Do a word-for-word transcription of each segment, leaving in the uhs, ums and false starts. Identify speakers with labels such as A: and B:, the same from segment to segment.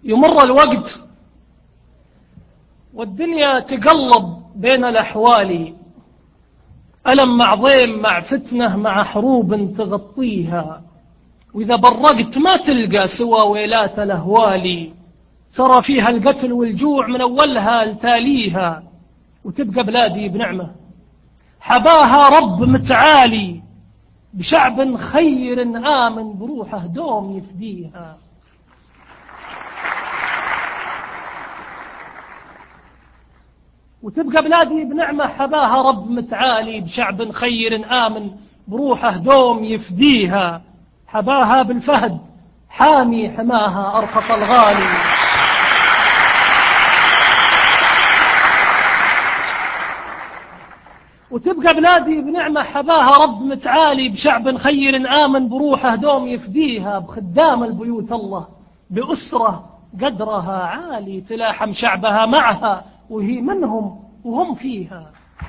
A: يمر الوقت والدنيا تقلب بين الأحوال، ألم مع ضيم مع فتنة مع حروب تغطيها، وإذا برقت ما تلقى سوى ويلات الأهوال، ترى فيها القتل والجوع من أولها لتاليها، وتبقى بلادي بنعمة حباها رب متعالي، بشعب خير آمن بروحه دوم يفديها. وتبقى بلادي بنعمة حباها رب متعالي، بشعب خير آمن بروحه دوم يفديها، حباها بالفهد حامي حماها أرخص الغالي. وتبقى بلادي بنعمة حباها رب متعالي، بشعب خير آمن بروحه دوم يفديها، بخدام البيوت الله بأسرة قدرها عالي، تلاحم شعبها معها وهي منهم وهم فيها.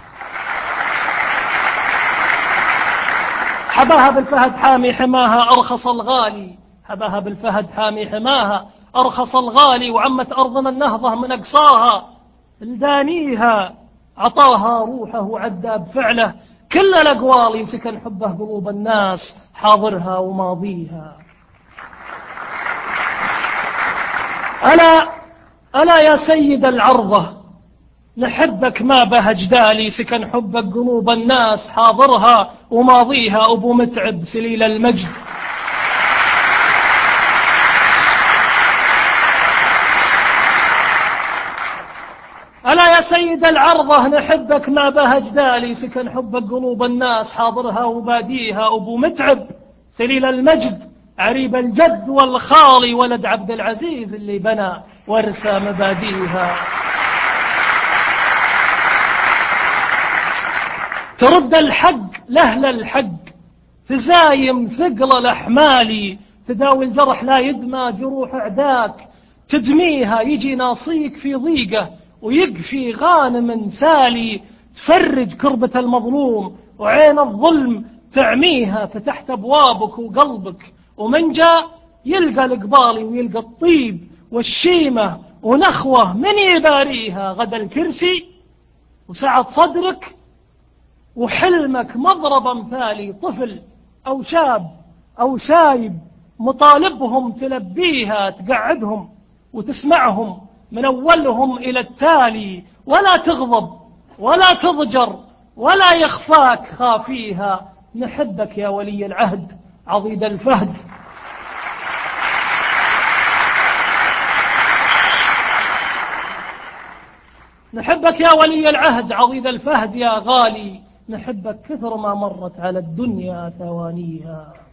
A: حباها بالفهد حامي حماها أرخص الغالي، حباها بالفهد حامي حماها أرخص الغالي، وعمت أرضنا النهضة من أقصاها لدانيها، عطاها روحه وعدى بفعله كل الأقوال، سكن حبه قلوب الناس حاضرها وماضيها. ألا ألا يا سيد العرضة نحبك ما به جدالي، سكن حبك قلوب الناس حاضرها وماضيها، أبو متعب سليل المجد. ألا يا سيد العرضة نحبك ما به جدالي، سكن حبك قلوب الناس حاضرها وباديها، أبو متعب سليل المجد عريب الجد والخالي، ولد عبد العزيز اللي بنى وارسى مباديها. ترد الحق لهل الحق تزايم ثقل الأحمال، تداوي الجرح لا يدمى جروح أعداك تدميها، يجي ناصيك في ضيقه ويقفي غانم سالي، تفرج كربة المظلوم وعين الظلم تعميها، فتحت أبوابك وقلبك ومن جاء يلقى الإقبالي ويلقى الطيب والشيمة ونخوة من يباريها، غدا الكرسي وسعة صدرك وحلمك مضرب أمثالي، طفل أو شاب أو سايب مطالبهم تلبيها، تقعدهم وتسمعهم من أولهم إلى التالي، ولا تغضب ولا تضجر ولا يخفاك خافيها. نحبك يا ولي العهد عضيد الفهد. نحبك يا ولي العهد عضيد الفهد يا غالي، نحبك كثر ما مرت على الدنيا ثوانيها.